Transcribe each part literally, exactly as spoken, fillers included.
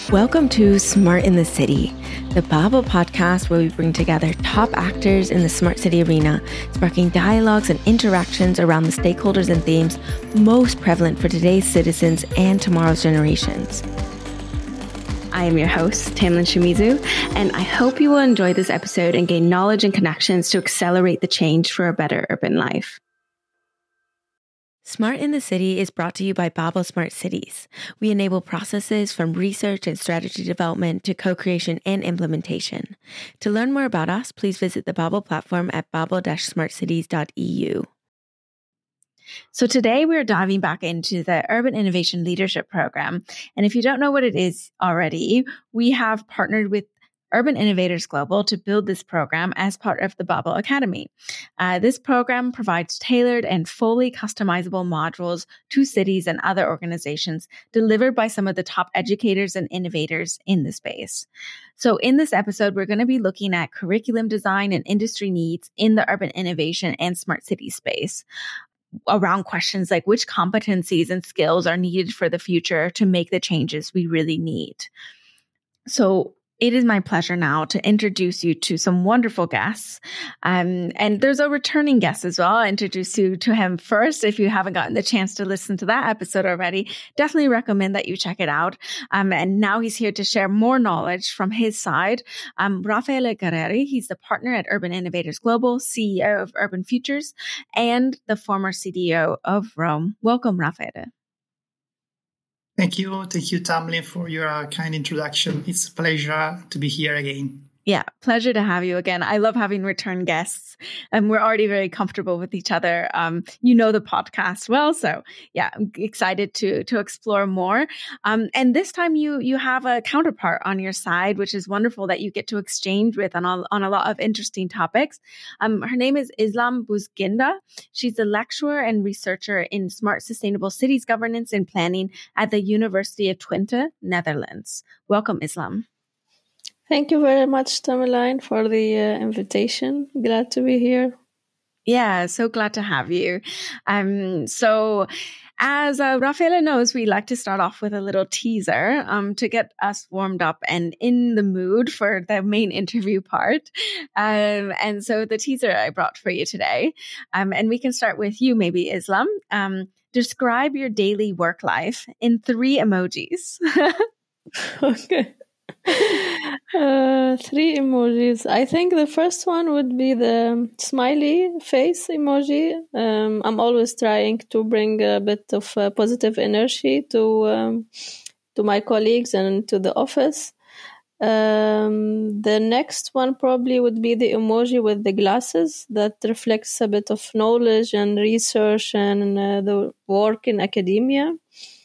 Welcome to Smart in the City, the Babel podcast where we bring together top actors in the smart city arena, sparking dialogues and interactions around the stakeholders and themes most prevalent for today's citizens and tomorrow's generations. I am your host, Tamlin Shimizu, and I hope you will enjoy this episode and gain knowledge and connections to accelerate the change for a better urban life. Smart in the City is brought to you by Babel Smart Cities. We enable processes from research and strategy development to co-creation and implementation. To learn more about us, please visit the Babel platform at babel dash smart cities dot e u. So today we're diving back into the Urban Innovation Leadership Program. And if you don't know what it is already, we have partnered with Urban Innovators Global to build this program as part of the Babel Academy. Uh, this program provides tailored and fully customizable modules to cities and other organizations delivered by some of the top educators and innovators in the space. So in this episode, we're going to be looking at curriculum design and industry needs in the urban innovation and smart city space, around questions like which competencies and skills are needed for the future to make the changes we really need. So it is my pleasure now to introduce you to some wonderful guests. Um, and there's a returning guest as well. I'll introduce you to him first. If you haven't gotten the chance to listen to that episode already, definitely recommend that you check it out. Um, and now he's here to share more knowledge from his side. Um, Raffaele Guerrieri, he's the partner at Urban Innovators Global, C E O of Urban Futures, and the former C D O of Rome. Welcome, Raffaele. Thank you. Thank you, Tamlin, for your uh, kind introduction. It's a pleasure to be here again. Yeah, pleasure to have you again. I love having return guests, and we're already very comfortable with each other. Um, you know the podcast well, so yeah, I'm excited to to explore more. Um, and this time you you have a counterpart on your side, which is wonderful that you get to exchange with on a, on a lot of interesting topics. Um, her name is Islam Bousguinda. She's a lecturer and researcher in smart sustainable cities governance and planning at the University of Twente, Netherlands. Welcome, Islam. Thank you very much, Tamerline, for the uh, invitation. Glad to be here. Yeah, so glad to have you. Um, so as uh, Raffaele knows, we like to start off with a little teaser um, to get us warmed up and in the mood for the main interview part. Um, and so the teaser I brought for you today, um, and we can start with you maybe, Islam. Um, describe your daily work life in three emojis. Okay. Uh, three emojis. I think the first one would be the smiley face emoji. Um, I'm always trying to bring a bit of uh, positive energy to um, to my colleagues and to the office. Um, the next one probably would be the emoji with the glasses that reflects a bit of knowledge and research and uh, the work in academia.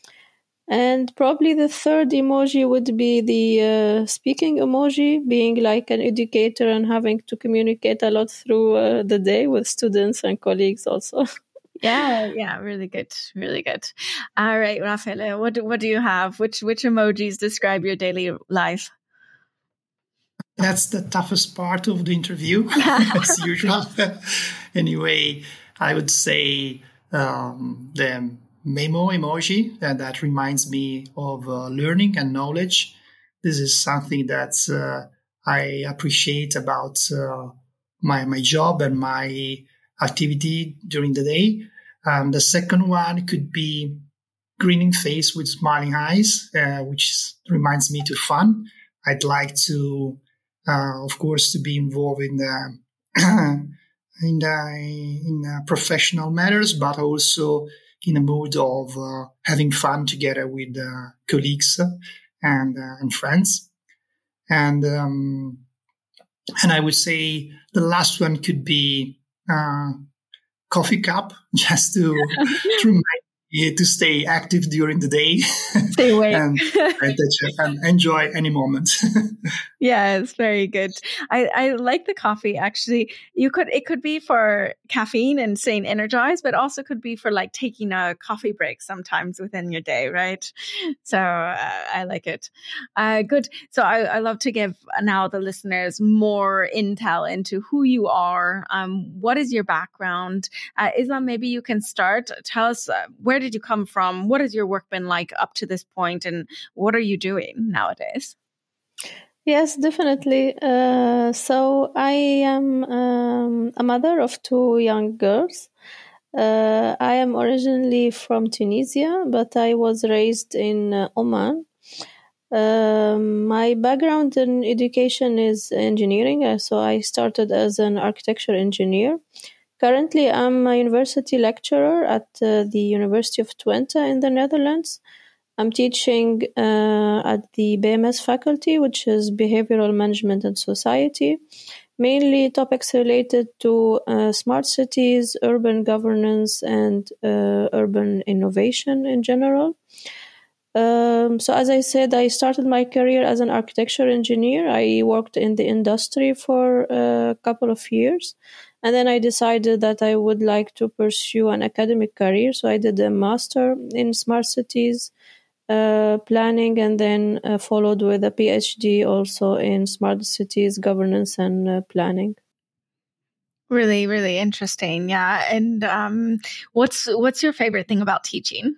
And probably the third emoji would be the uh, speaking emoji, being like an educator and having to communicate a lot through uh, the day with students and colleagues also. Yeah, yeah, really good, really good. All right, Raffaele, what do, what do you have? Which which emojis describe your daily life? That's the toughest part of the interview, as usual. Anyway, I would say um, the memo emoji, and that reminds me of uh, learning and knowledge. This is something that uh, I appreciate about uh, my my job and my activity during the day. Um, the second one could be grinning face with smiling eyes, uh, which reminds me to fun. I'd like to, uh, of course, to be involved in the in the, in uh, professional matters, but also in a mood of uh, having fun together with uh, colleagues and uh, and friends. And um, and I would say the last one could be uh, coffee cup, just to, to remind me to stay active during the day. Stay awake. and, and, and enjoy any moment. Yeah, it's very good. I, I like the coffee, actually. You could It could be for caffeine and staying energized, but also could be for like taking a coffee break sometimes within your day, right? So uh, I like it. Uh, good. So I, I love to give now the listeners more intel into who you are. Um, what is your background? Uh, Islam, maybe you can start. Tell us, uh, where where did you come from? What has your work been like up to this point, and what are you doing nowadays? Yes, definitely. Uh, so I am um, a mother of two young girls. Uh, I am originally from Tunisia, but I was raised in uh, Oman. Um, my background in education is engineering, uh, so I started as an architecture engineer. Currently, I'm a university lecturer at uh, the University of Twente in the Netherlands. I'm teaching uh, at the B M S faculty, which is Behavioral Management and Society, mainly topics related to uh, smart cities, urban governance, and uh, urban innovation in general. Um, so as I said, I started my career as an architecture engineer. I worked in the industry for a couple of years, and then I decided that I would like to pursue an academic career. So I did a master in smart cities uh, planning, and then uh, followed with a PhD also in smart cities governance and uh, planning. Really, really interesting. Yeah. And um, what's what's your favorite thing about teaching?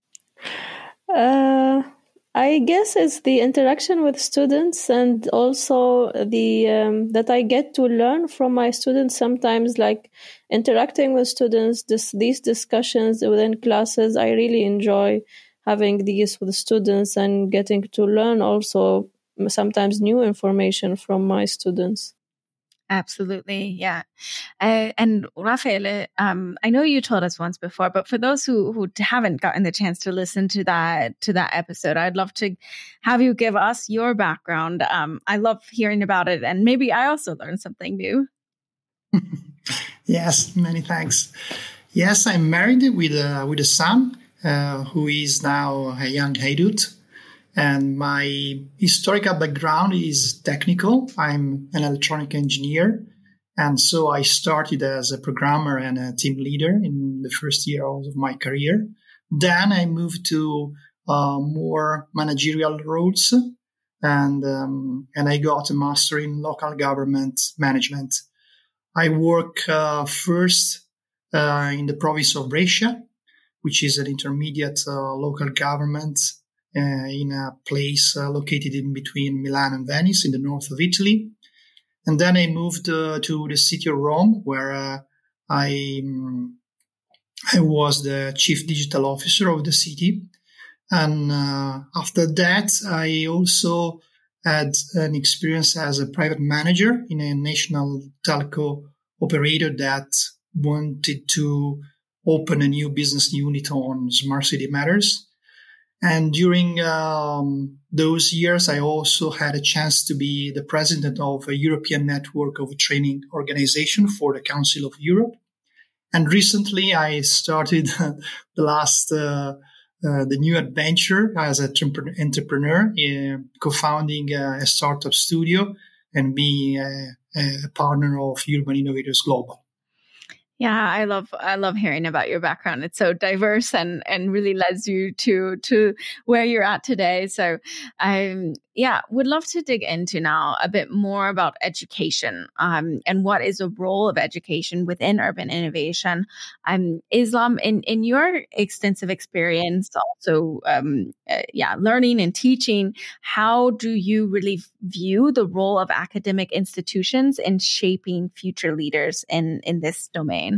Uh, I guess it's the interaction with students, and also the um, that I get to learn from my students. Sometimes, like interacting with students, this, these discussions within classes, I really enjoy having these with students and getting to learn also sometimes new information from my students. Absolutely. Yeah. Uh, and Raffaele, um, I know you told us once before, but for those who, who haven't gotten the chance to listen to that, to that episode, I'd love to have you give us your background. Um, I love hearing about it, and maybe I also learned something new. Yes, many thanks. Yes, I'm married with a, with a son uh, who is now a young adult. And my historical background is technical. I'm an electronic engineer. And so I started as a programmer and a team leader in the first year of my career. Then I moved to uh, more managerial roles, and um, and I got a master in local government management. I work uh, first uh, in the province of Brescia, which is an intermediate uh, local government Uh, in a place uh, located in between Milan and Venice in the north of Italy. And then I moved uh, to the city of Rome, where uh, I, um, I was the chief digital officer of the city. And uh, after that, I also had an experience as a private manager in a national telco operator that wanted to open a new business unit on smart city matters. And during um, those years, I also had a chance to be the president of a European network of a training organization for the Council of Europe. And recently, I started the last, uh, uh, the new adventure as an entrepreneur, uh, co-founding a startup studio and being a, a partner of Urban Innovators Global. Yeah, I love I love hearing about your background. It's so diverse and and really leads you to to where you're at today. So, um, yeah, would love to dig into now a bit more about education, um, and what is the role of education within urban innovation. Um, Islam, in in your extensive experience, also, um, uh, yeah, learning and teaching, how do you really view the role of academic institutions in shaping future leaders in in this domain?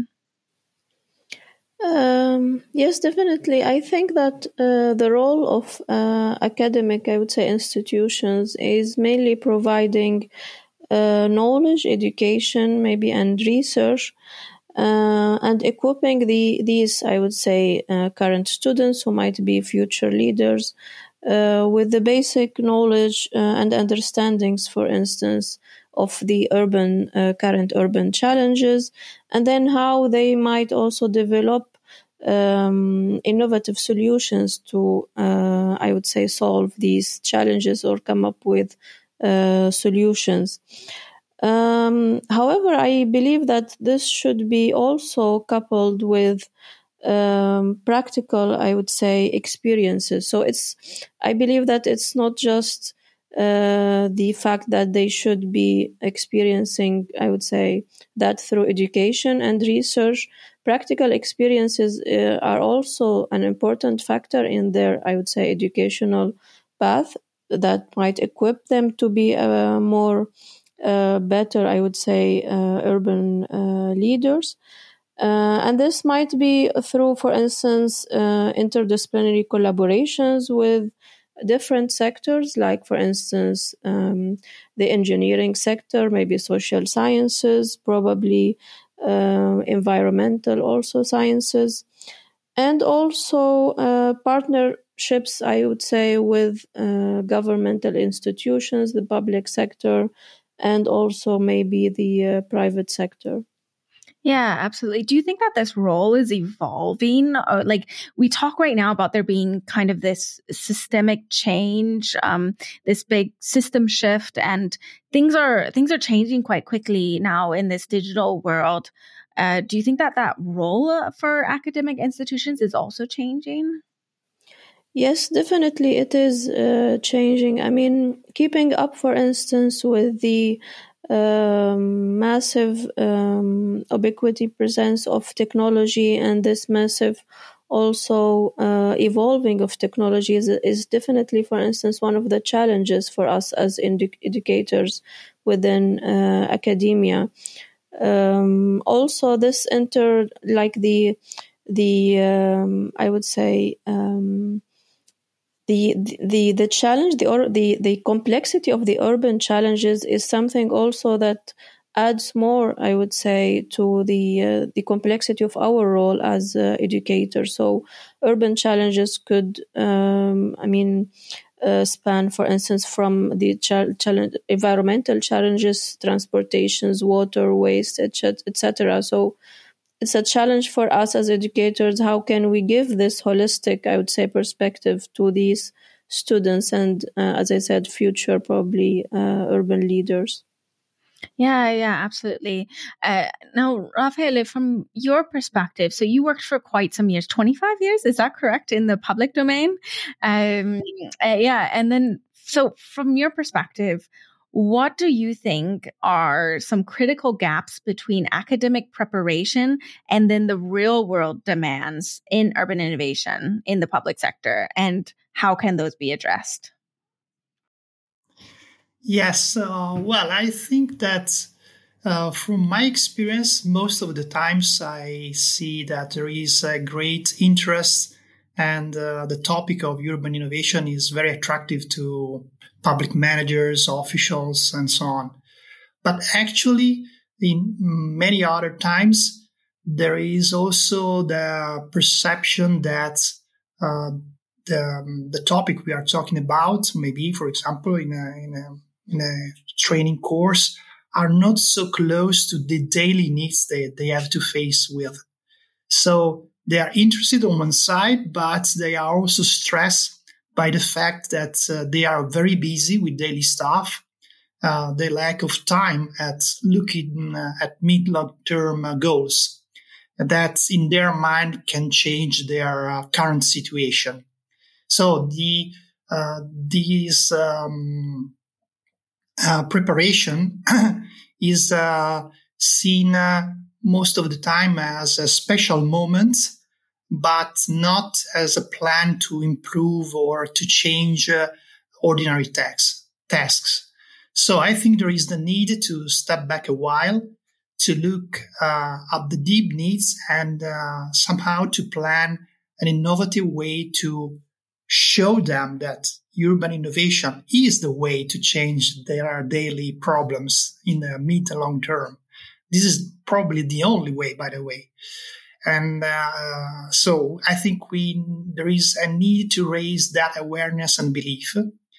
Um, yes, definitely. I think that uh, the role of uh, academic, I would say, institutions is mainly providing uh, knowledge, education, maybe, and research, uh, and equipping the these, I would say, uh, current students who might be future leaders uh, with the basic knowledge uh, and understandings, for instance, of the urban uh, current urban challenges, and then how they might also develop um, innovative solutions to, uh, I would say, solve these challenges or come up with uh, solutions. Um, however, I believe that this should be also coupled with um, practical, I would say, experiences. So it's, I believe that it's not just uh, the fact that they should be experiencing, I would say, that through education and research. practical experiences uh, are also an important factor in their, I would say, educational path that might equip them to be uh, more uh, better, I would say, uh, urban uh, leaders. Uh, and this might be through, for instance, uh, interdisciplinary collaborations with different sectors, like, for instance, um, the engineering sector, maybe social sciences, probably uh, environmental also sciences, and also uh, partnerships, I would say, with uh, governmental institutions, the public sector, and also maybe the uh, private sector. Yeah, absolutely. Do you think that this role is evolving? Or, like, we talk right now about there being kind of this systemic change, um, this big system shift, and things are things are changing quite quickly now in this digital world. Uh, do you think that that role for academic institutions is also changing? Yes, definitely it is uh, changing. I mean, keeping up, for instance, with the um, massive um, ubiquity presence of technology and this massive also uh, evolving of technology is, is definitely, for instance, one of the challenges for us as edu- educators within uh, academia. Um, also, this inter like the the um, I would say. Um, The, the the challenge, the or the, the complexity of the urban challenges is something also that adds more, I would say, to the uh, the complexity of our role as uh, educators. So, urban challenges could, um, I mean, uh, span, for instance, from the ch- challenge, environmental challenges, transportations, water, waste, et cetera. So, it's a challenge for us as educators. How can we give this holistic, I would say, perspective to these students and, uh, as I said, future probably uh, urban leaders? Yeah, yeah, absolutely. Uh, now, Raffaele, from your perspective, so you worked for quite some years, twenty-five years, is that correct, in the public domain? Um, uh, yeah, and then, so from your perspective, what do you think are some critical gaps between academic preparation and then the real world demands in urban innovation in the public sector? And how can those be addressed? Yes, uh, well, I think that uh, from my experience, most of the times I see that there is a great interest and uh, the topic of urban innovation is very attractive to public managers, officials, and so on. But actually, in many other times, there is also the perception that uh, the, the topic we are talking about, maybe, for example, in a, in a, in a training course, are not so close to the daily needs they, they have to face with. So they are interested on one side, but they are also stressed by the fact that uh, they are very busy with daily stuff. Uh, the lack of time at looking uh, at mid-long-term uh, goals that in their mind can change their uh, current situation. So the uh, these um, uh, preparation is uh, seen uh, most of the time as a special moment, but not as a plan to improve or to change uh, ordinary tax, tasks. So I think there is the need to step back a while, to look uh, at the deep needs and uh, somehow to plan an innovative way to show them that urban innovation is the way to change their daily problems in the mid and long term. This is probably the only way, by the way. And uh, so I think we there is a need to raise that awareness and belief.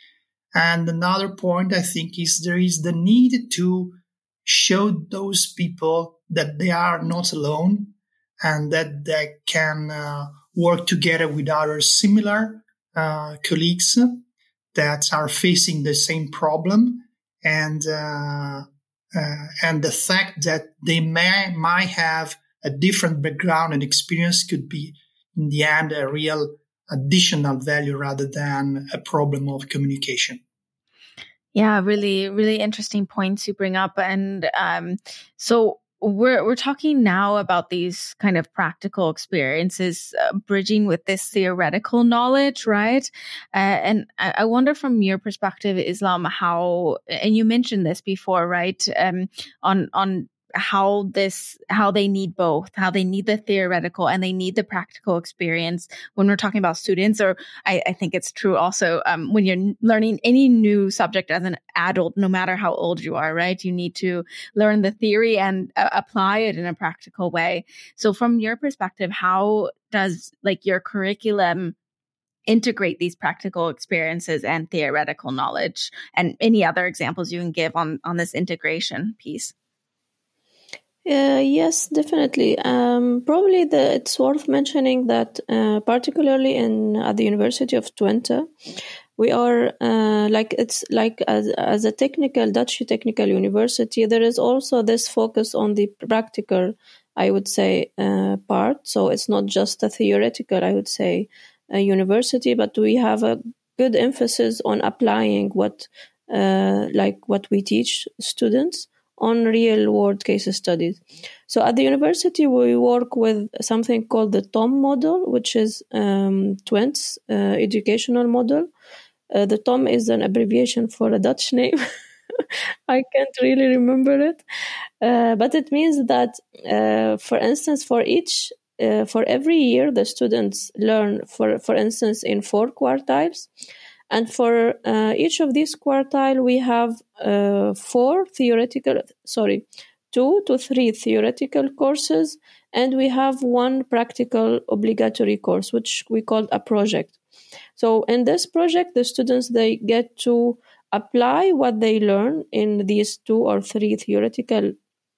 And another point, I think, is there is the need to show those people that they are not alone and that they can uh, work together with other similar uh, colleagues that are facing the same problem. And uh, uh, and the fact that they may might have a different background and experience could be, in the end, a real additional value rather than a problem of communication. Yeah, really, really interesting points you bring up. And um, so we're we're talking now about these kind of practical experiences, uh, bridging with this theoretical knowledge, right? Uh, and I, I wonder, from your perspective, Islam, how, and you mentioned this before, right? Um, on on how this, how they need both, how they need the theoretical and they need the practical experience when we're talking about students, or I, I think it's true also um, when you're learning any new subject as an adult, no matter how old you are, right? You need to learn the theory and uh, apply it in a practical way. So from your perspective, how does like your curriculum integrate these practical experiences and theoretical knowledge, and any other examples you can give on, on this integration piece? Uh, yes, definitely. Um, probably the, it's worth mentioning that uh, particularly in at the University of Twente, we are uh, like it's like as as a technical Dutch technical university. There is also this focus on the practical, I would say, uh, part. So it's not just a theoretical, I would say, a university, but we have a good emphasis on applying what uh, like what we teach students on real-world case studies. So at the university, we work with something called the T O M model, which is um, Twente's uh, educational model. Uh, the T O M is an abbreviation for a Dutch name. I can't really remember it. Uh, but it means that, uh, for instance, for each, uh, for every year, the students learn, for, for instance, in four quartiles. And for uh, each of these quartile, we have uh, four theoretical, sorry, two to three theoretical courses, and we have one practical obligatory course, which we call a project. So in this project, the students, they get to apply what they learn in these two or three theoretical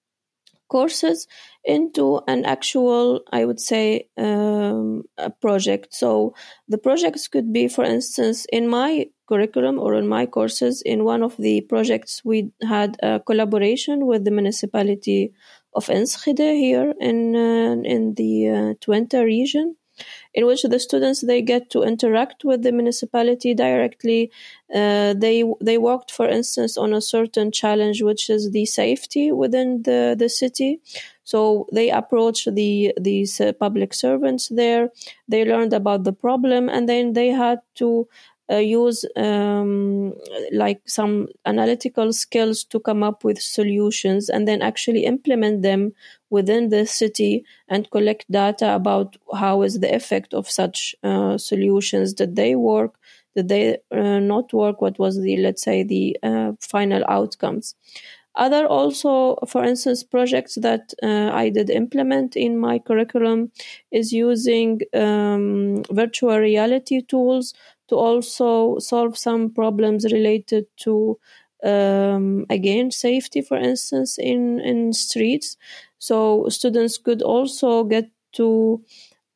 courses into an actual, I would say, um, a project. So the projects could be, for instance, in my curriculum or in my courses, in one of the projects, we had a collaboration with the municipality of Enschede here in uh, in the uh, Twente region, in which the students, they get to interact with the municipality directly. Uh, they they worked, for instance, on a certain challenge, which is the safety within the, the city. So they approached the these uh, public servants there. They learned about the problem, and then they had to uh, use um, like some analytical skills to come up with solutions, and then actually implement them within the city and collect data about how is the effect of such uh, solutions. Did they work? Did they uh, not work? What was the, let's say, the uh, final outcomes? Other also, for instance, projects that uh, I did implement in my curriculum is using um, virtual reality tools to also solve some problems related to, um, again, safety, for instance, in, in streets. So students could also get to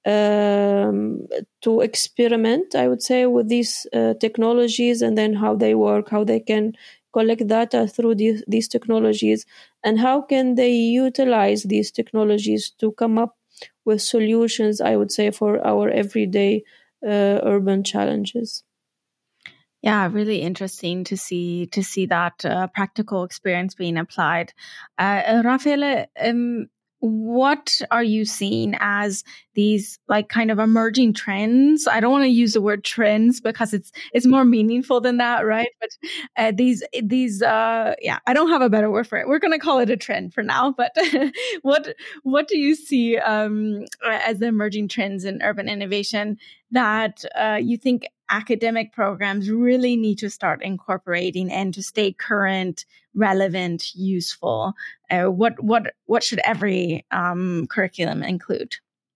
um, to experiment, I would say, with these uh, technologies, and then how they work, how they can collect data through these, these technologies, and how can they utilize these technologies to come up with solutions, I would say, for our everyday uh, urban challenges. Yeah, really interesting to see to see that uh, practical experience being applied. Uh, Raffaele, um, what are you seeing as these like kind of emerging trends? I don't want to use the word trends because it's it's more meaningful than that, right? But uh, these these uh, yeah, I don't have a better word for it. We're going to call it a trend for now. But what what do you see um, as the emerging trends in urban innovation that uh, you think academic programs really need to start incorporating and to stay current, relevant, useful? Uh, what what what should every um, curriculum include?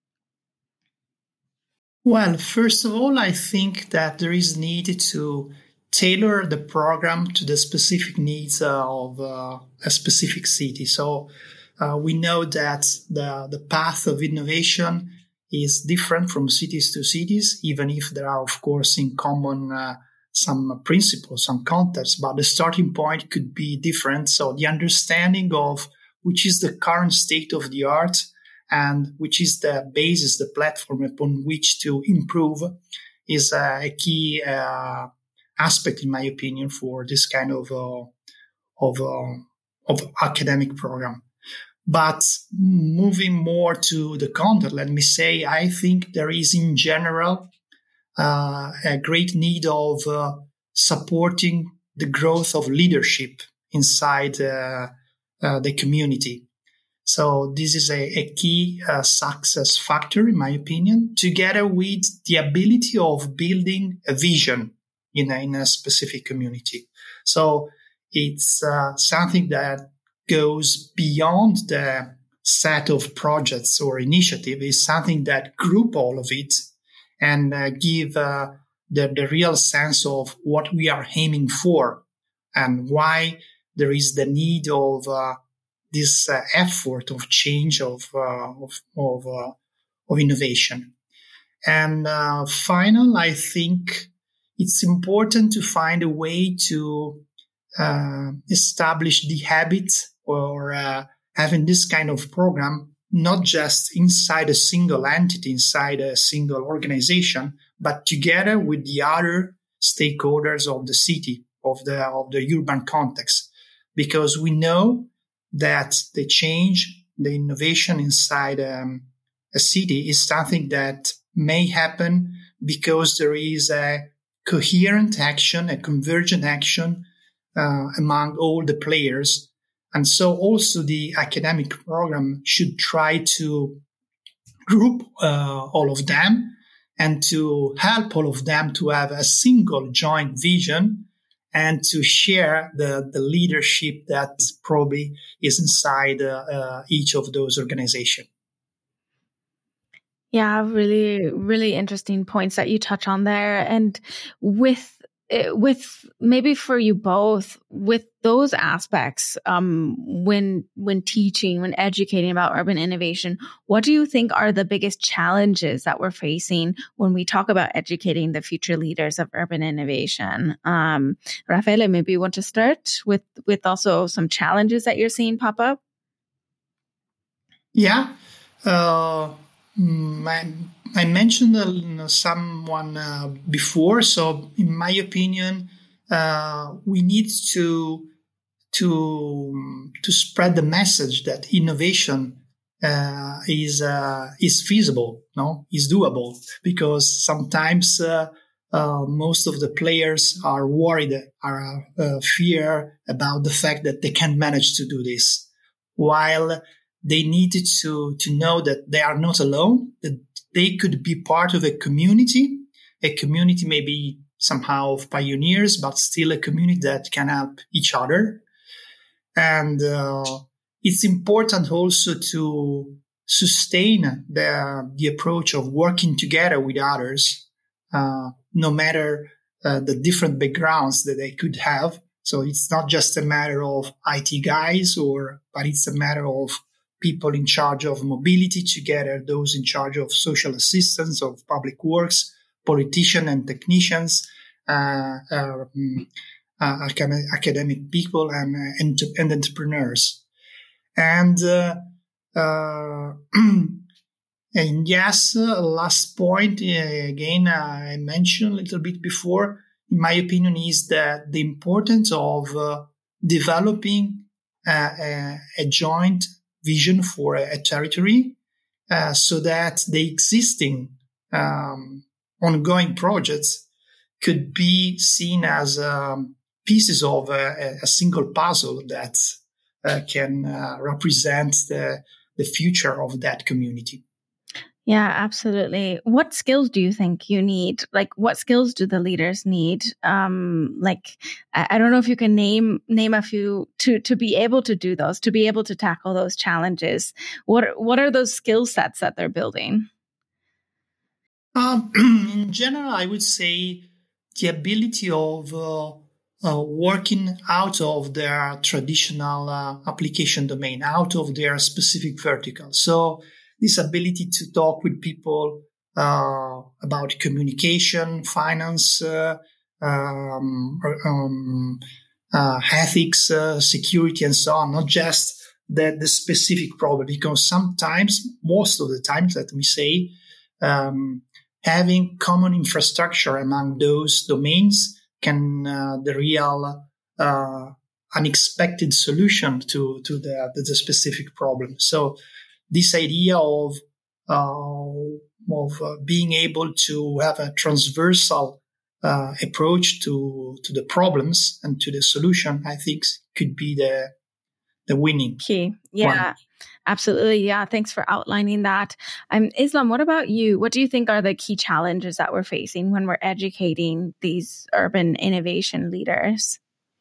Well, first of all, I think that there is need to tailor the program to the specific needs uh, of uh, a specific city. So uh, we know that the the path of innovation is different from cities to cities, even if there are, of course, in common uh, some principles, some contexts, but the starting point could be different. So the understanding of which is the current state of the art and which is the basis, the platform upon which to improve is uh, a key uh, aspect, in my opinion, for this kind of uh, of uh, of academic program. But moving more to the content, let me say, I think there is in general uh, a great need of uh, supporting the growth of leadership inside uh, uh, the community. So this is a, a key uh, success factor, in my opinion, together with the ability of building a vision in a, in a specific community. So it's uh, something that goes beyond the set of projects or initiative. It's something that group all of it and uh, give uh, the, the real sense of what we are aiming for and why there is the need of uh, this uh, effort of change, of uh, of of, uh, of innovation. And uh, final, I think it's important to find a way to uh, establish the habit or uh, having this kind of program, not just inside a single entity, inside a single organization, but together with the other stakeholders of the city, of the of the urban context, because we know that the change, the innovation inside um, a city is something that may happen because there is a coherent action, a convergent action uh, among all the players. And so also the academic program should try to group uh, all of them and to help all of them to have a single joint vision and to share the, the leadership that probably is inside uh, uh, each of those organizations. Yeah, really, really interesting points that you touch on there. And with with maybe for you both, with those aspects, um, when when teaching, when educating about urban innovation, what do you think are the biggest challenges that we're facing when we talk about educating the future leaders of urban innovation? Um, Raffaele, maybe you want to start with with also some challenges that you're seeing pop up? Yeah. Uh, I, I mentioned uh, someone uh, before. So in my opinion, uh, we need to, to, to spread the message that innovation uh, is, uh, is feasible, no, is doable, because sometimes uh, uh, most of the players are worried, are uh, fear about the fact that they can't manage to do this, while they needed to, to know that they are not alone, that they could be part of a community, a community maybe somehow of pioneers, but still a community that can help each other. And uh, it's important also to sustain the, the approach of working together with others, uh, no matter uh, the different backgrounds that they could have. So it's not just a matter of I T guys, or but it's a matter of people in charge of mobility together, those in charge of social assistance, of public works, politicians and technicians, uh, uh, uh, academic people, and, uh, and, and entrepreneurs. And, uh, uh, and yes, uh, last point, uh, again, uh, I mentioned a little bit before, in my opinion, is that the importance of uh, developing uh, a, a joint vision for a, a territory, uh, so that the existing um, ongoing projects could be seen as um, pieces of a, a single puzzle that uh, can uh, represent the, the future of that community. Yeah, absolutely. What skills do you think you need? Like, what skills do the leaders need? Um, like, I, I don't know if you can name name a few to to be able to do those, to be able to tackle those challenges. What what are those skill sets that they're building? Um, in general, I would say the ability of uh, uh, working out of their traditional uh, application domain, out of their specific vertical. So this ability to talk with people uh, about communication, finance, uh, um, um, uh, ethics, uh, security, and so on, not just the, the specific problem, because sometimes, most of the times, let me say, um, having common infrastructure among those domains can uh, the real uh, unexpected solution to, to the, the specific problem. So this idea of, uh, of uh, being able to have a transversal uh, approach to, to the problems and to the solution, I think could be the, the winning key. Yeah, one. absolutely. Yeah. Thanks for outlining that. Um, Islam, what about you? What do you think are the key challenges that we're facing when we're educating these urban innovation leaders?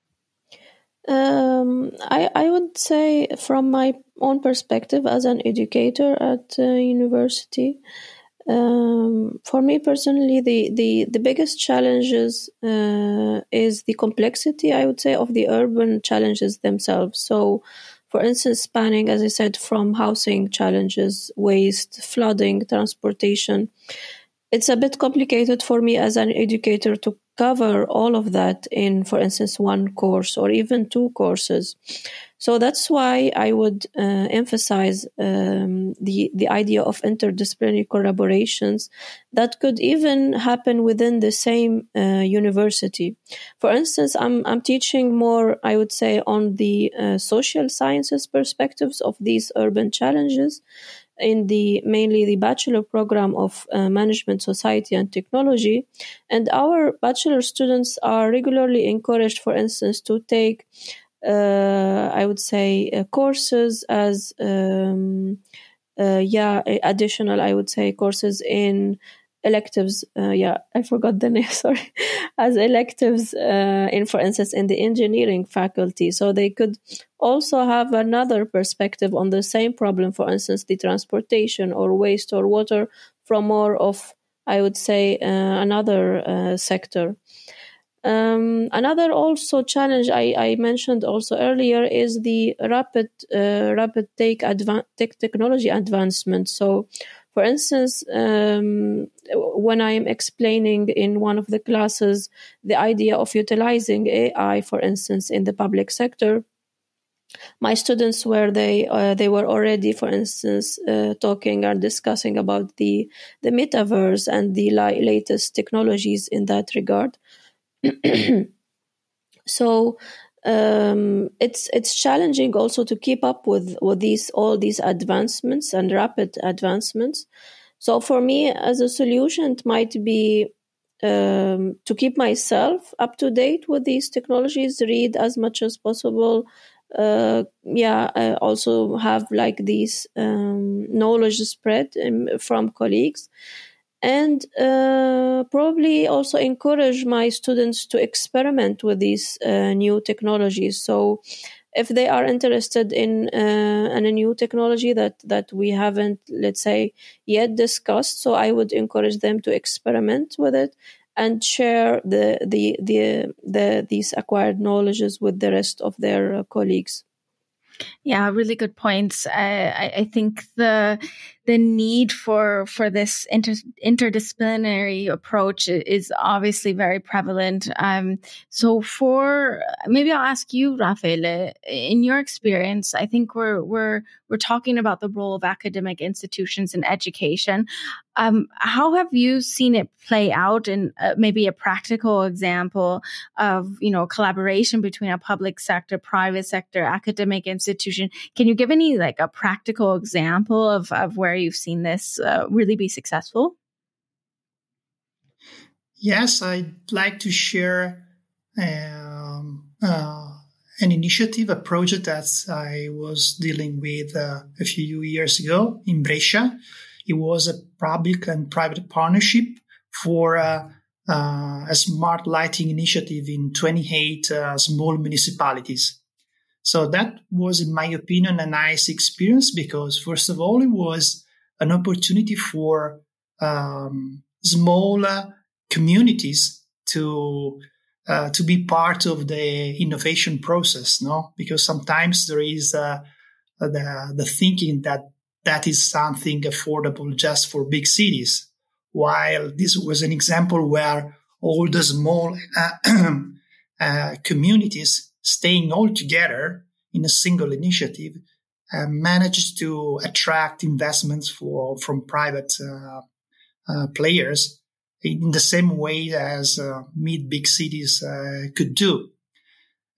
Um, I, I would say from my own perspective as an educator at uh, university, um, for me personally, the, the, the biggest challenges uh, is the complexity, I would say, of the urban challenges themselves. So, for instance, spanning, as I said, from housing challenges, waste, flooding, transportation. It's a bit complicated for me as an educator to cover all of that in, for instance, one course or even two courses. So that's why I would uh, emphasize um, the the idea of interdisciplinary collaborations that could even happen within the same uh, university. For instance, I'm I'm teaching more, I would say, on the uh, social sciences perspectives of these urban challenges in the mainly the bachelor program of uh, management, society and technology. And our bachelor students are regularly encouraged, for instance, to take Uh, I would say uh, courses as um, uh, yeah additional I would say courses in electives uh, yeah I forgot the name sorry as electives uh, in for instance in the engineering faculty, so they could also have another perspective on the same problem, for instance the transportation or waste or water, from more of I would say uh, another uh, sector. Um, another also challenge I, I mentioned also earlier is the rapid uh, rapid tech, adva- tech technology advancement. So, for instance, um, when I am explaining in one of the classes the idea of utilizing A I, for instance, in the public sector, my students were they uh, they were already, for instance, uh, talking or discussing about the the metaverse and the li- latest technologies in that regard. So um, it's it's challenging also to keep up with, with these all these advancements and rapid advancements. So for me, as a solution, it might be um, to keep myself up to date with these technologies, read as much as possible. Uh, yeah, I also have like these um, knowledge spread um, from colleagues. And uh, probably also encourage my students to experiment with these uh, new technologies. So if they are interested in, uh, in a new technology that, that we haven't, let's say, yet discussed, so I would encourage them to experiment with it and share the, the, the, the these acquired knowledges with the rest of their uh, colleagues. Yeah, really good points. I, I, I think the the need for for this inter, interdisciplinary approach is obviously very prevalent. Um, so, for maybe I'll ask you, Raffaele, in your experience, I think we're we're we're talking about the role of academic institutions in education. Um, how have you seen it play out in uh, maybe a practical example of, you know, collaboration between a public sector, private sector, academic institution? Can you give any like a practical example of, of where you've seen this uh, really be successful? Yes, I'd like to share um, uh, an initiative, a project that I was dealing with uh, a few years ago in Brescia. It was a public and private partnership for uh, uh, a smart lighting initiative in twenty-eight uh, small municipalities. So that was, in my opinion, a nice experience because, first of all, it was an opportunity for um, smaller communities to uh, to be part of the innovation process, no? Because sometimes there is uh, the the thinking that that is something affordable just for big cities, while this was an example where all the small uh, uh, communities staying all together in a single initiative uh, managed to attract investments for from private uh, uh, players in the same way as uh, mid big cities uh, could do.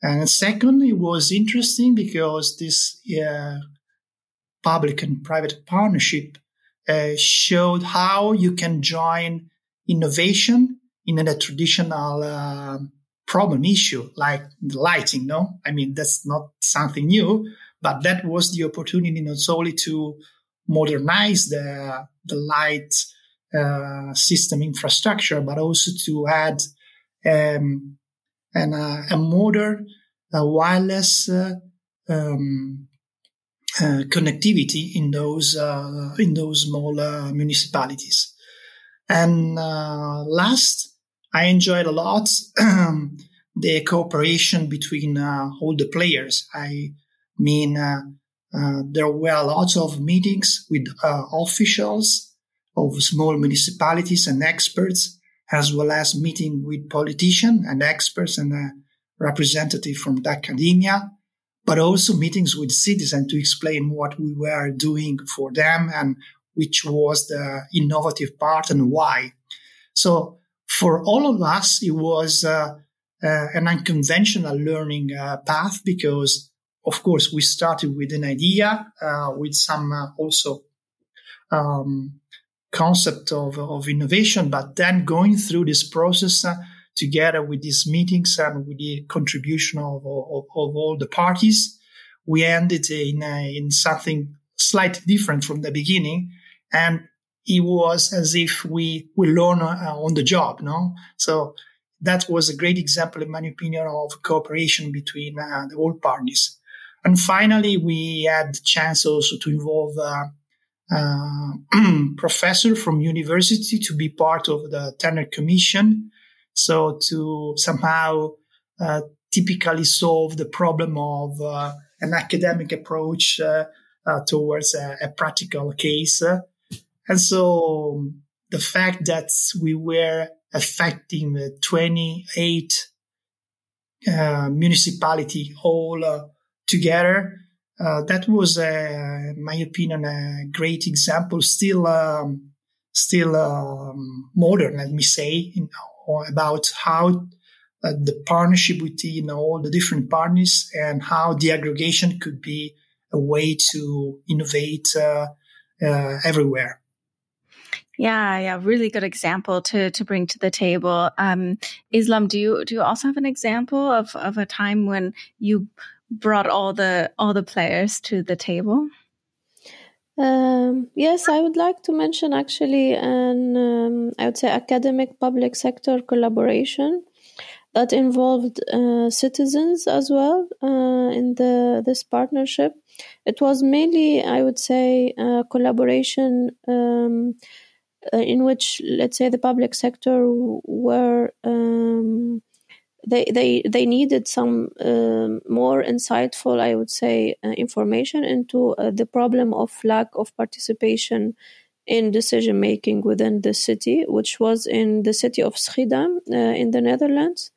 And second, it was interesting because this uh, public and private partnership uh, showed how you can join innovation in a traditional uh, problem issue like the lighting. No, I mean, that's not something new, but that was the opportunity not only to modernize the, the light uh, system infrastructure, but also to add um, an, uh, a modern uh, wireless uh, um, uh, connectivity in those uh, in those small uh, municipalities. And uh, last, I enjoyed a lot um, the cooperation between uh, all the players. I mean, uh, uh, there were a lot of meetings with uh, officials of small municipalities and experts, as well as meeting with politicians and experts and uh, representatives from the academia, but also meetings with citizens to explain what we were doing for them and which was the innovative part and why. So for all of us, it was uh, uh, an unconventional learning uh, path because, of course, we started with an idea, uh, with some uh, also um, concept of, of innovation, but then going through this process uh, together with these meetings and with the contribution of, of, of all the parties, we ended in, uh, in something slightly different from the beginning. And it was as if we, we learn uh, on the job, no? So that was a great example, in my opinion, of cooperation between uh, the all parties. And finally, we had the chance also to involve uh, uh, professor from university to be part of the Turner Commission. So to somehow uh, typically solve the problem of uh, an academic approach uh, uh, towards a, a practical case. Uh, And so the fact that we were affecting the twenty-eight uh, municipality all uh, together, uh, that was, uh, in my opinion, a great example, still um, still um, modern, let me say, you know, about how uh, the partnership between all the different partners and how the aggregation could be a way to innovate uh, uh, everywhere. Yeah, yeah, really good example to to bring to the table. Um, Islam, do you do you also have an example of, of a time when you brought all the all the players to the table? Um, yes, I would like to mention actually an um, I would say academic public sector collaboration that involved uh, citizens as well uh, in the this partnership. It was mainly, I would say, a collaboration um, in which, let's say, the public sector were um, they they they needed some um, more insightful, I would say, uh, information into uh, the problem of lack of participation in decision making within the city, which was in the city of Schiedam uh, in the Netherlands.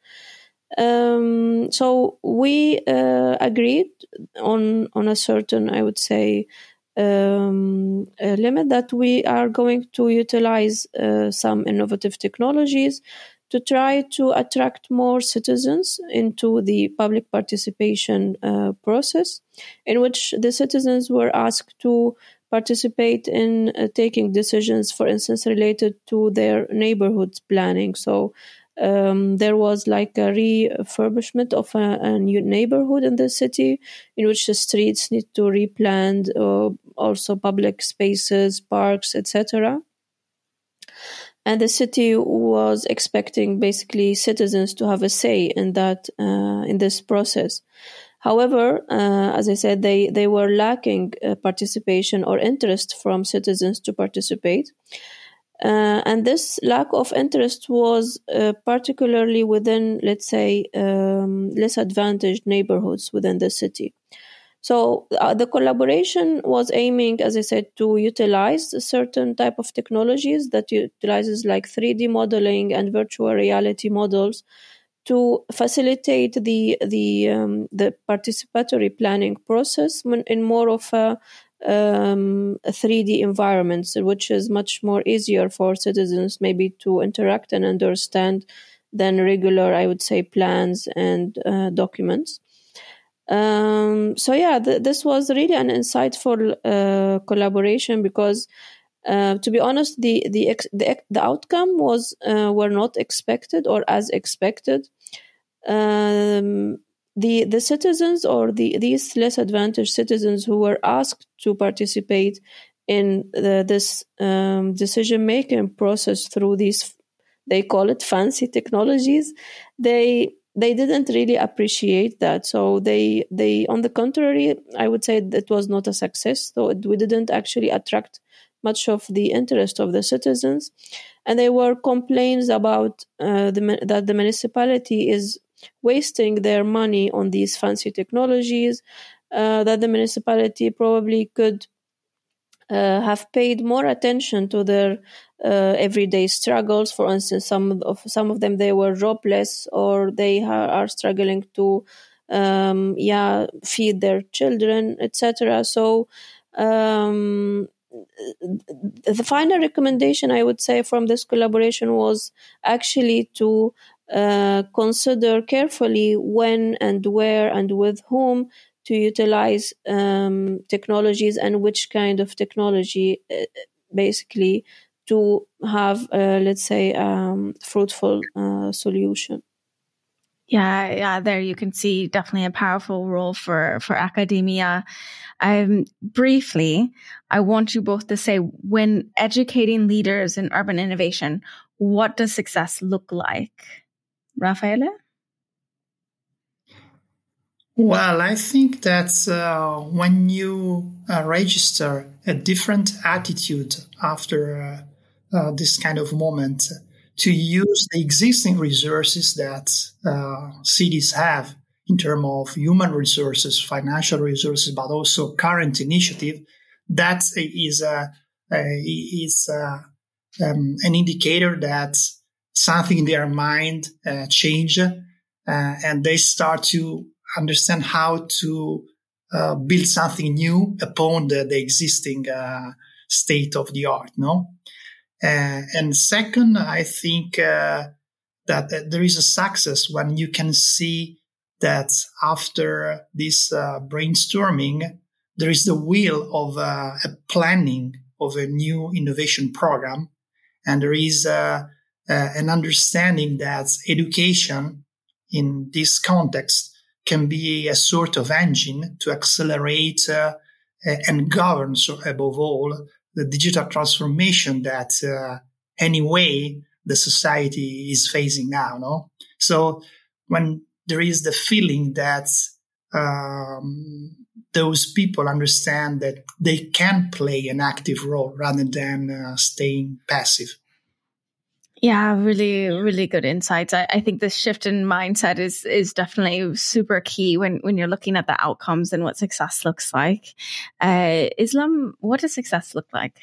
Um, so we uh, agreed on on a certain, I would say, um, a limit that we are going to utilize uh, some innovative technologies to try to attract more citizens into the public participation uh, process, in which the citizens were asked to participate in uh, taking decisions, for instance, related to their neighborhood planning. So Um, there was like a refurbishment of a, a new neighborhood in the city in which the streets need to replan, uh, also public spaces, parks, et cetera. And the city was expecting basically citizens to have a say in that, uh, in this process. However, uh, as I said, they, they were lacking uh, participation or interest from citizens to participate. Uh, and this lack of interest was uh, particularly within, let's say, um, less advantaged neighborhoods within the city. So uh, the collaboration was aiming, as I said, to utilize a certain type of technologies that utilizes like three D modeling and virtual reality models to facilitate the the um, the participatory planning process in more of a um, three D environments, which is much more easier for citizens maybe to interact and understand than regular, I would say, plans and uh, documents. Um, so yeah, th- this was really an insightful uh, collaboration because, uh, to be honest, the the ex- the, ex- the outcome was uh, were not expected or as expected. Um, the the citizens or the these less advantaged citizens who were asked to participate in the, this um, decision making process through these, they call it fancy technologies, they they didn't really appreciate that. So they they on the contrary, I would say that it was not a success. So it, we didn't actually attract much of the interest of the citizens, and there were complaints about uh, the that the municipality is wasting their money on these fancy technologies, uh, that the municipality probably could uh, have paid more attention to their uh, everyday struggles. For instance, some of some of them, they were jobless, or they ha- are struggling to um, yeah feed their children, et cetera. So um, the final recommendation, I would say, from this collaboration was actually to uh, consider carefully when and where and with whom to utilize um, technologies and which kind of technology, uh, basically, to have, uh, let's say, um, fruitful uh, solution. Yeah, yeah. There you can see definitely a powerful role for for academia. Um, briefly, I want you both to say, when educating leaders in urban innovation, what does success look like? Raffaele? Well, I think that uh, when you uh, register a different attitude after uh, uh, this kind of moment, to use the existing resources that uh, cities have in terms of human resources, financial resources, but also current initiative, that is a, a is a, um, an indicator that something in their mind uh, change, uh, and they start to understand how to uh, build something new upon the, the existing uh, state of the art, no? Uh, and second, I think uh, that, that there is a success when you can see that after this uh, brainstorming, there is the will of uh, a planning of a new innovation program, and there is uh, uh, an understanding that education in this context can be a sort of engine to accelerate uh, and govern, so above all, the digital transformation that uh, anyway the society is facing now. No, so when there is the feeling that um, those people understand that they can play an active role rather than uh, staying passive. Yeah, really, really good insights. I, I think this shift in mindset is is definitely super key when, when you're looking at the outcomes and what success looks like. Uh, Islam, what does success look like?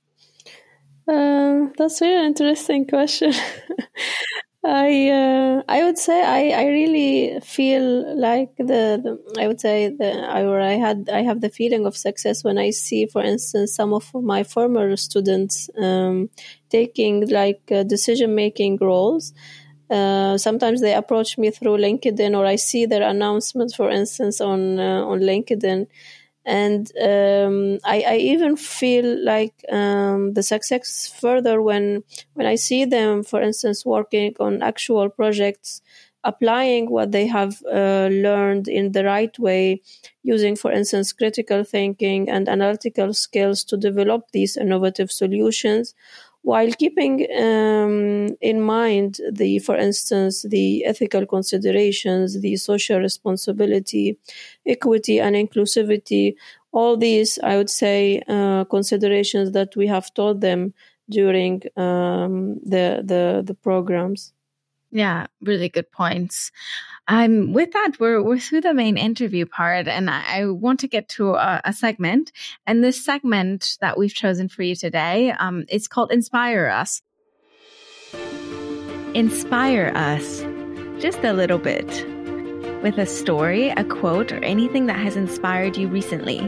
Uh, that's a really interesting question. I uh, I would say I, I really feel like the, the I would say the I or I had I have the feeling of success when I see, for instance, some of my former students um, taking like uh, decision making roles. Uh, sometimes they approach me through LinkedIn, or I see their announcements, for instance, on uh, on LinkedIn. And um, I, I even feel like um, the success further when when I see them, for instance, working on actual projects, applying what they have uh, learned in the right way, using, for instance, critical thinking and analytical skills to develop these innovative solutions, while keeping um, in mind the, for instance, the ethical considerations, the social responsibility, equity and inclusivity, all these, I would say, uh, considerations that we have taught them during um, the, the the programs. Yeah, really good points. Um, with that, we're we're through the main interview part, and I, I want to get to a, a segment. And this segment that we've chosen for you today, um, it's called Inspire Us. Inspire us, just a little bit, with a story, a quote, or anything that has inspired you recently.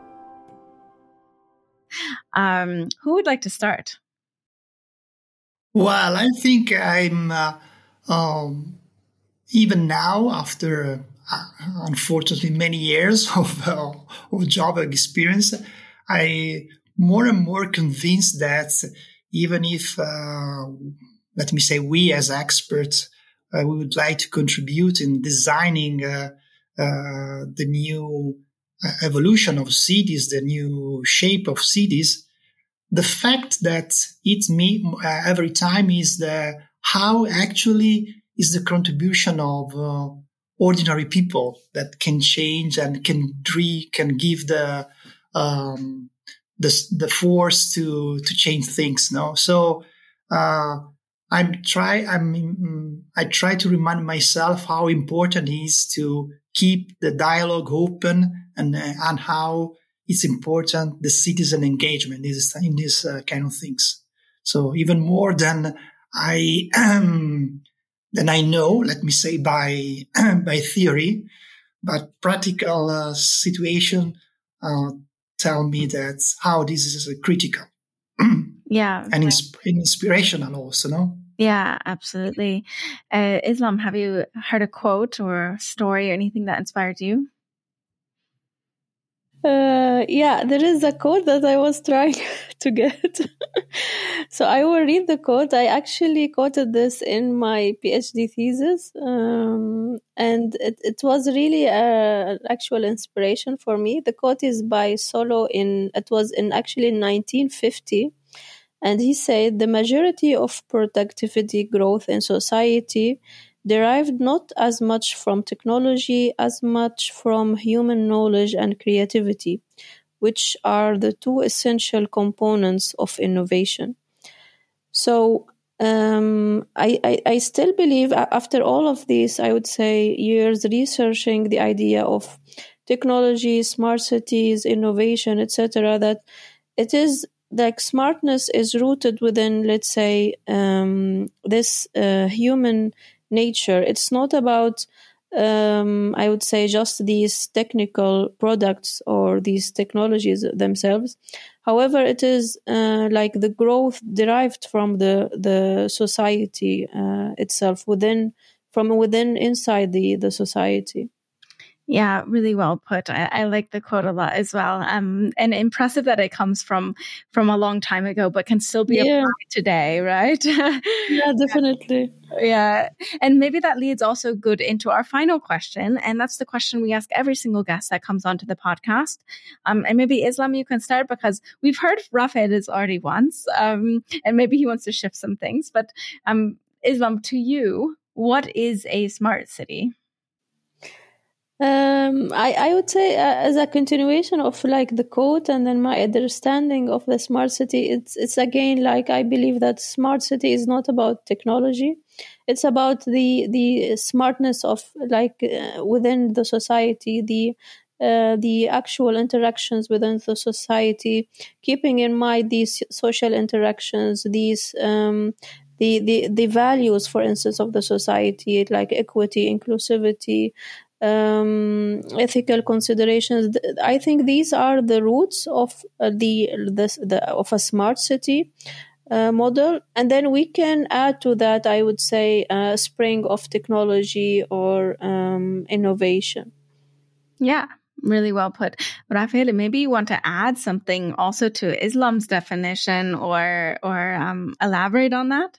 Um, who would like to start? Well, I think I'm uh, um, even now after uh, unfortunately many years of, uh, of job experience, I more and more convinced that even if, uh, let me say, we as experts, uh, we would like to contribute in designing uh, uh, the new evolution of cities, the new shape of cities, the fact that it's me uh, every time is the how actually is the contribution of uh, ordinary people that can change and can re, can give the um, the the force to to change things. No, so uh, I'm try I'm I try to remind myself how important it is to keep the dialogue open and uh, and how it's important the citizen engagement is in these uh, kind of things. So even more than I um, than I know, let me say by by theory, but practical uh, situation uh, tell me that how this is uh, critical. Yeah, and insp- inspirational also, no? Yeah, absolutely. Uh, Islam, have you heard a quote or story or anything that inspired you? Uh, yeah, there is a quote that I was trying to get. So I will read the quote. I actually quoted this in my PhD thesis, um, and it, it was really an actual inspiration for me. The quote is by Solow. In it was in actually nineteen fifty, and he said the majority of productivity growth in society derived not as much from technology as much from human knowledge and creativity, which are the two essential components of innovation. So um, I, I, I still believe after all of this, I would say years researching the idea of technology, smart cities, innovation, et cetera, that it is like smartness is rooted within, let's say, um, this uh, human nature. It's not about, um, I would say, just these technical products or these technologies themselves. However, it is uh, like the growth derived from the the society uh, itself, within from within inside the the society. Yeah, really well put. I, I like the quote a lot as well. Um, and impressive that it comes from from a long time ago, but can still be Yeah. applied today, right? Yeah, definitely. Yeah. And maybe that leads also good into our final question. And that's the question we ask every single guest that comes onto the podcast. Um, and maybe Islam, you can start because we've heard Rafael is already once, um, and maybe he wants to shift some things. But um, Islam, to you, what is a smart city? Um, I, I would say uh, as a continuation of like the quote and then my understanding of the smart city, it's it's again like I believe that smart city is not about technology. It's about the the smartness of like uh, within the society, the uh, the actual interactions within the society, keeping in mind these social interactions, these um, the, the the values, for instance, of the society, like equity, inclusivity, um, ethical considerations. I think these are the roots of uh, the, the, the of a smart city uh, model, and then we can add to that, I would say, a spring of technology or um, innovation. Yeah, really well put. Rafael, maybe you want to add something also to Islam's definition or or um, elaborate on that?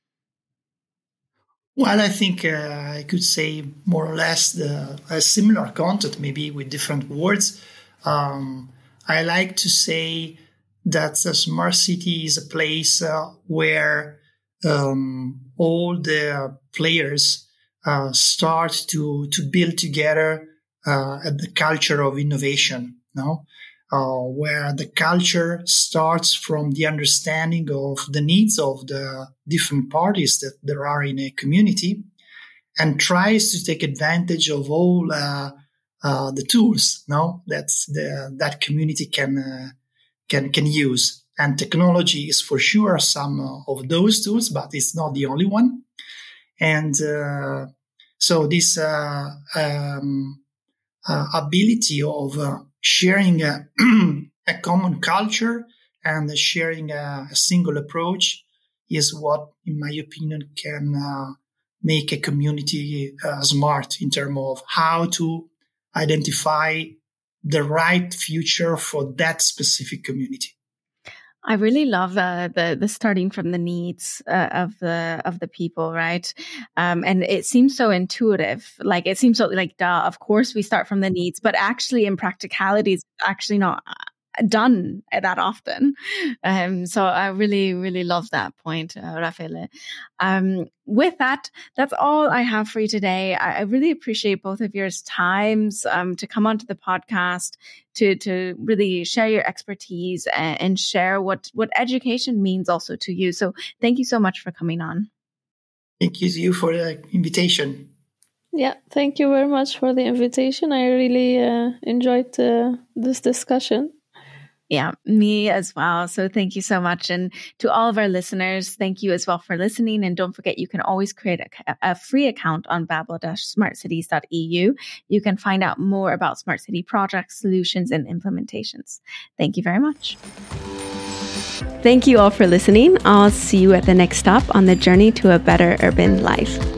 Well, I think uh, I could say more or less the, a similar content, maybe with different words. Um, I like to say that a smart city is a place uh, where um, all the players uh, start to to build together uh, at the culture of innovation. No. Uh, where the culture starts from the understanding of the needs of the different parties that there are in a community and tries to take advantage of all uh, uh, the tools no, that's the, that community can, uh, can, can use. And technology is for sure some of those tools, but it's not the only one. And uh, so this uh, um, uh, ability of uh, sharing a, a common culture and sharing a, a single approach is what, in my opinion, can uh, make a community uh, smart in terms of how to identify the right future for that specific community. I really love uh, the the starting from the needs uh, of the of the people, right? Um, and it seems so intuitive. Like it seems so like, duh, of course we start from the needs, but actually in practicality, it's actually not done that often. Um, so I really, really love that point, uh, Raffaele. Um, with that, that's all I have for you today. I, I really appreciate both of your times um, to come onto the podcast, to to really share your expertise and, and share what, what education means also to you. So thank you so much for coming on. Thank you to you for the invitation. Yeah, thank you very much for the invitation. I really uh, enjoyed uh, this discussion. Yeah, me as well. So thank you so much. And to all of our listeners, thank you as well for listening. And don't forget, you can always create a, a free account on babel dash smart cities dot e u. You can find out more about smart city projects, solutions, and implementations. Thank you very much. Thank you all for listening. I'll see you at the next stop on the journey to a better urban life.